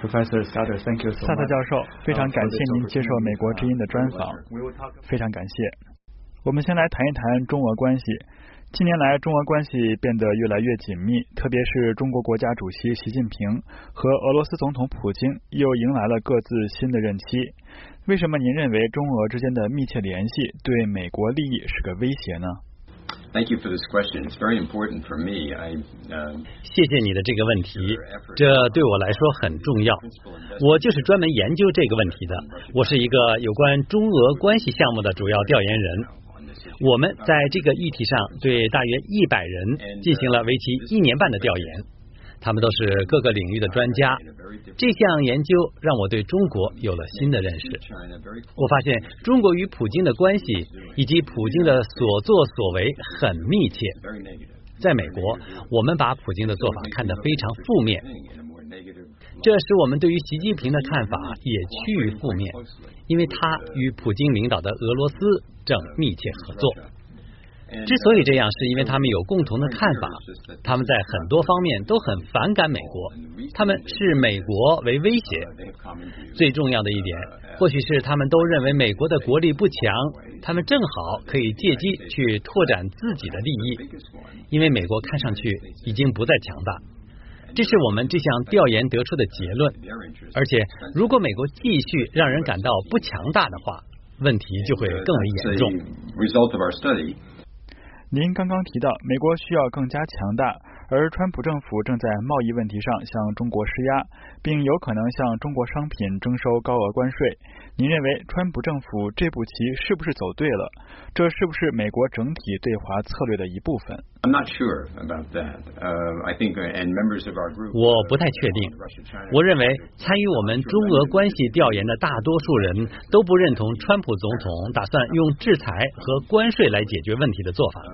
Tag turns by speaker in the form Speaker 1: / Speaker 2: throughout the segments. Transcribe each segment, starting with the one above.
Speaker 1: Professor Sutter, thank you so much.
Speaker 2: 萨特教授，非常感谢您接受美国之音的专访，非常感谢。我们先来谈一谈中俄关系。近年来，中俄关系变得越来越紧密，特别是中国国家主席习近平和俄罗斯总统普京又迎来了各自新的任期。为什么您认为中俄之间的密切联系对美国利益是个威胁呢
Speaker 3: ？Thank you for this question. It's very important for me.
Speaker 4: 谢谢你的这个问题，这对我来说很重要。我就是专门研究这个问题的。我是一个有关中俄关系项目的主要调研人。我们在这个议题上对大约100人进行了为期1年半的调研，他们都是各个领域的专家。这项研究让我对中国有了新的认识。我发现中国与普京的关系以及普京的所作所为很密切。在美国，我们把普京的做法看得非常负面，这使我们对于习近平的看法也趋于负面，因为他与普京领导的俄罗斯正密切合作。之所以这样，是因为他们有共同的看法，他们在很多方面都很反感美国，他们视美国为威胁。最重要的一点，或许是他们都认为美国的国力不强，他们正好可以借机去拓展自己的利益，因为美国看上去已经不再强大。这是我们这项调研得出的结论。而且，如果美国继续让人感到不强大的话，问题就会更为严重。
Speaker 2: 您刚刚提到美国需要更加强大，而川普政府正在贸易问题上向中国施压，并有可能向中国商品征收高额关税。您认为川普政府这步棋是不是走对了？这是不是美国整体对华策略的一部分？
Speaker 3: I'm not sure about that. I think and members of our group
Speaker 4: 我不太确定。我认为参与我们中俄关系调研的大多数人都不认同川普总统打算用制裁和关税来解决问题的做法。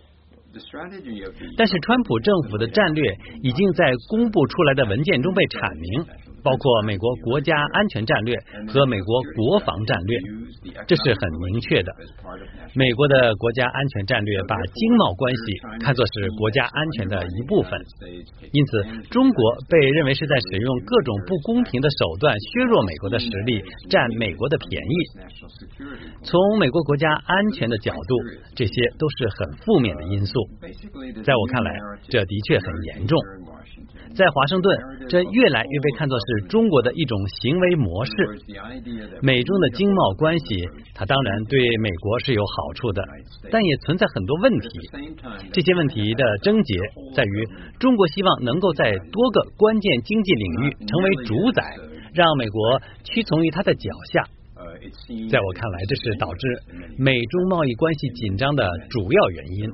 Speaker 4: 但是川普政府的战略已经在公布出来的文件中被阐明，包括美国国家安全战略和美国国防战略，这是很明确的。美国的国家安全战略把经贸关系看作是国家安全的一部分，因此中国被认为是在使用各种不公平的手段削弱美国的实力，占美国的便宜。从美国国家安全的角度，这些都是很负面的因素。在我看来，这的确很严重。在华盛顿，这越来越被看作是中国的一种行为模式。美中的经贸关系，它当然对美国是有好处的，但也存在很多问题。这些问题的症结在于，中国希望能够在多个关键经济领域成为主宰，让美国屈从于它的脚下。在我看来，这是导致美中贸易关系紧张的主要原因。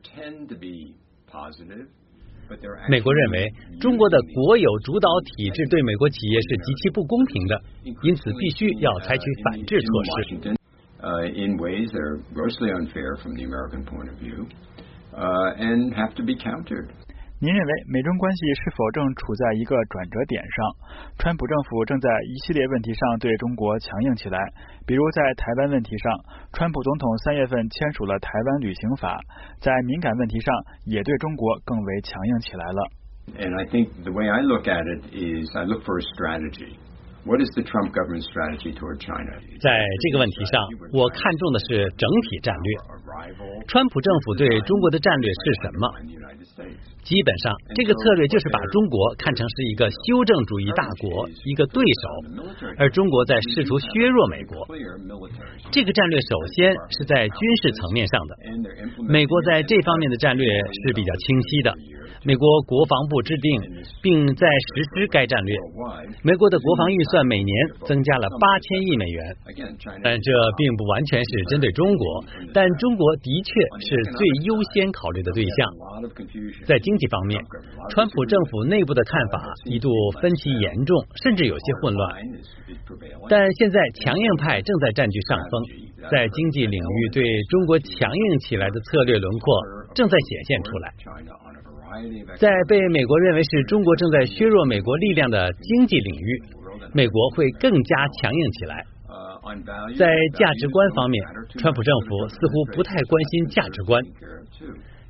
Speaker 4: 美国认为中国的国有主导体制对美国企业是极其不公平的，因此必须要采取反制措施。
Speaker 3: In ways that are grossly unfair from the American point of view, and have to be countered.
Speaker 2: 您认为美中关系是否正处在一个转折点上？川普政府正在一系列问题上对中国强硬起来，比如在台湾问题上，川普总统3月份签署了台湾旅行法，在敏感问题上也对中国更为强硬起来了。
Speaker 3: And I think the way I look at it is I look for a strategy. What is the Trump government strategy toward China?
Speaker 4: 在这个问题上，我看重的是整体战略。川普政府对中国的战略是什么？基本上，这个策略就是把中国看成是一个修正主义大国，一个对手，而中国在试图削弱美国。这个战略首先是在军事层面上的，美国在这方面的战略是比较清晰的。美国国防部制定并在实施该战略。美国的国防预算每年增加了8000亿美元，但这并不完全是针对中国，但中国的确是最优先考虑的对象。在经济方面，川普政府内部的看法一度分歧严重，甚至有些混乱。但现在强硬派正在占据上风，在经济领域对中国强硬起来的策略轮廓正在显现出来。在被美国认为是中国正在削弱美国力量的经济领域，美国会更加强硬起来。在价值观方面，川普政府似乎不太关心价值观。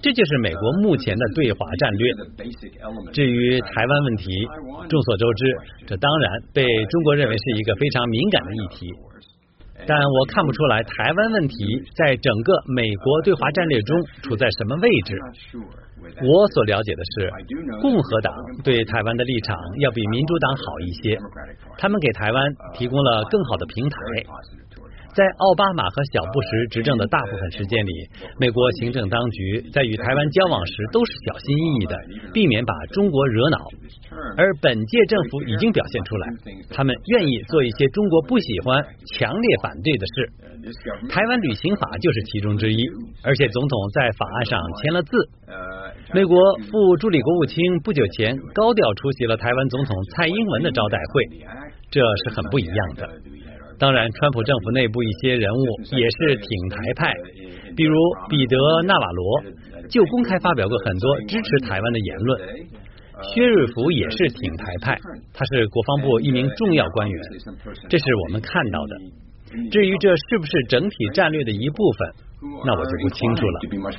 Speaker 4: 这就是美国目前的对华战略。至于台湾问题，众所周知，这当然被中国认为是一个非常敏感的议题。但我看不出来台湾问题在整个美国对华战略中处在什么位置。我所了解的是，共和党对台湾的立场要比民主党好一些，他们给台湾提供了更好的平台。在奥巴马和小布什执政的大部分时间里，美国行政当局在与台湾交往时都是小心翼翼的，避免把中国惹恼。而本届政府已经表现出来，他们愿意做一些中国不喜欢、强烈反对的事。台湾旅行法就是其中之一，而且总统在法案上签了字。美国副助理国务卿不久前高调出席了台湾总统蔡英文的招待会，这是很不一样的。当然，川普政府内部一些人物也是挺台派，比如彼得·纳瓦罗就公开发表过很多支持台湾的言论。薛瑞福也是挺台派，他是国防部一名重要官员，这是我们看到的。至于这是不是整体战略的一部分，那我就不清楚了。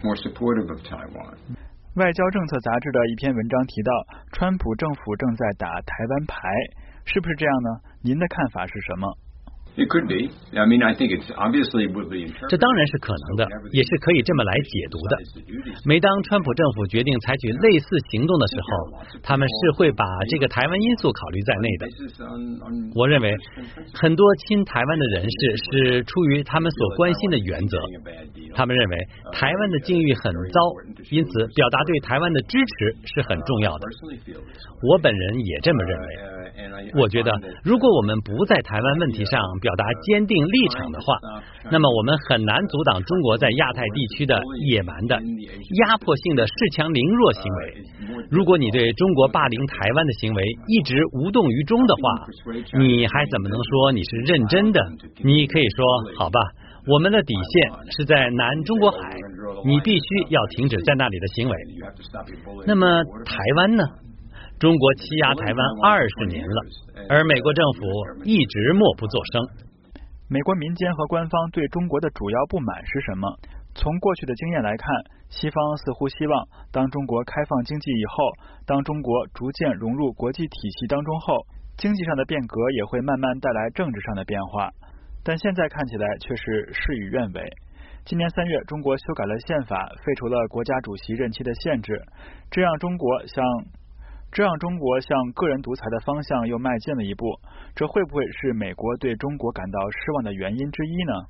Speaker 2: 外交政策杂志的一篇文章提到，川普政府正在打台湾牌，是不是这样呢？您的看法是什么？
Speaker 3: It could be. I mean, I think it's obviously would be interpreted.
Speaker 4: 这当然是可能的，也是可以这么来解读的。每当川普政府决定采取类似行动的时候，他们是会把这个台湾因素考虑在内的。我认为很多亲台湾的人士是出于他们所关心的原则，他们认为台湾的境遇很糟，因此表达对台湾的支持是很重要的。我本人也这么认为。我觉得如果我们不在台湾问题上表达坚定立场的话，那么我们很难阻挡中国在亚太地区的野蛮的压迫性的恃强凌弱行为。如果你对中国霸凌台湾的行为一直无动于衷的话，你还怎么能说你是认真的？你可以说好吧，我们的底线是在南中国海，你必须要停止在那里的行为。那么台湾呢？中国欺压台湾20年了，而美国政府一直默不作声。
Speaker 2: 美国民间和官方对中国的主要不满是什么？从过去的经验来看，西方似乎希望当中国开放经济以后，当中国逐渐融入国际体系当中后，经济上的变革也会慢慢带来政治上的变化。但现在看起来却是事与愿违。今年3月，中国修改了宪法，废除了国家主席任期的限制，这让中国向个人独裁的方向又迈进了一步，这会不会是美国对中国感到失望的原因之一呢？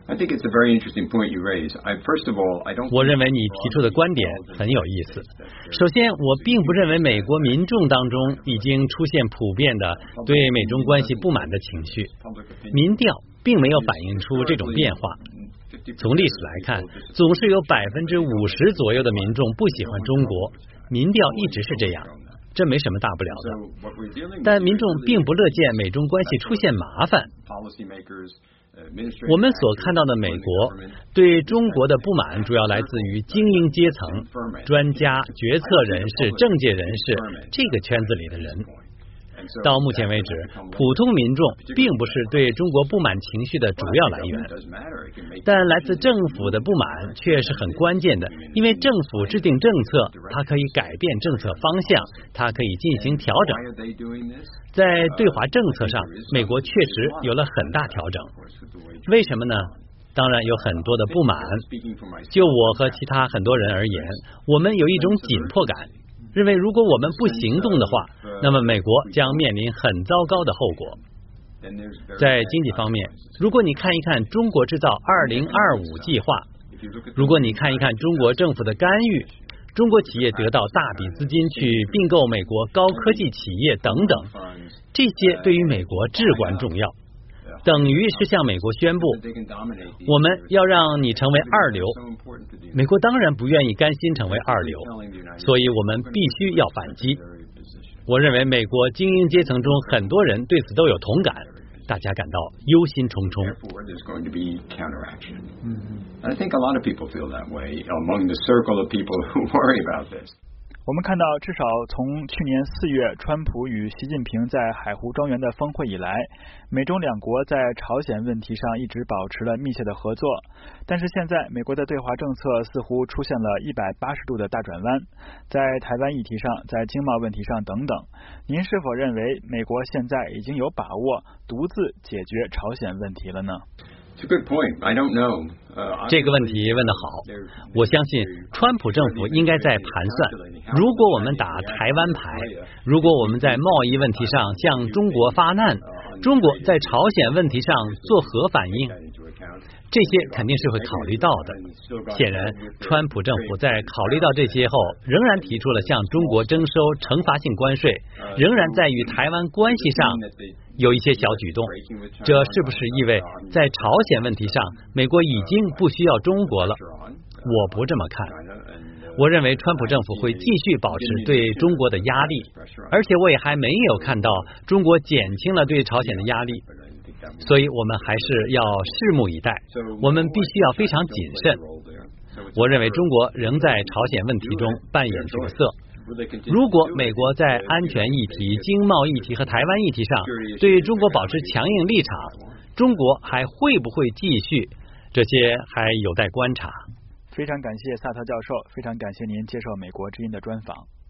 Speaker 4: 我认为你提出的观点很有意思。首先，我并不认为美国民众当中已经出现普遍的对美中关系不满的情绪，民调并没有反映出这种变化。从历史来看，总是有50%左右的民众不喜欢中国，民调一直是这样。这没什么大不了的，但民众并不乐见美中关系出现麻烦。我们所看到的美国对中国的不满主要来自于精英阶层、专家、决策人士、政界人士这个圈子里的人。到目前为止，普通民众并不是对中国不满情绪的主要来源，但来自政府的不满却是很关键的，因为政府制定政策，它可以改变政策方向，它可以进行调整。在对华政策上，美国确实有了很大调整。为什么呢？当然有很多的不满。就我和其他很多人而言，我们有一种紧迫感，认为如果我们不行动的话，那么美国将面临很糟糕的后果。在经济方面，如果你看一看中国制造2025计划，如果你看一看中国政府的干预，中国企业得到大笔资金去并购美国高科技企业等等，这些对于美国至关重要，等于是向美国宣布，我们要让你成为二流。美国当然不愿意甘心成为二流，所以我们必须要反击。我认为美国精英阶层中很多人对此都有同感，大家感到忧心忡忡。
Speaker 2: 我们看到，至少从去年4月川普与习近平在海湖庄园的峰会以来，美中两国在朝鲜问题上一直保持了密切的合作。但是现在，美国的对华政策似乎出现了180度的大转弯，在台湾议题上，在经贸问题上等等。您是否认为美国现在已经有把握独自解决朝鲜问题了呢？
Speaker 4: 这个问题问得好，我相信川普政府应该在盘算，如果我们打台湾牌，如果我们在贸易问题上向中国发难，中国在朝鲜问题上作何反应？这些肯定是会考虑到的。显然，川普政府在考虑到这些后，仍然提出了向中国征收惩罚性关税，仍然在与台湾关系上有一些小举动。这是不是意味在朝鲜问题上，美国已经不需要中国了？我不这么看。我认为川普政府会继续保持对中国的压力，而且我也还没有看到中国减轻了对朝鲜的压力。所以我们还是要拭目以待，我们必须要非常谨慎。我认为中国仍在朝鲜问题中扮演角色。如果美国在安全议题、经贸议题和台湾议题上对中国保持强硬立场，中国还会不会继续？这些还有待观察。
Speaker 2: 非常感谢萨特教授，非常感谢您接受美国之音的专访。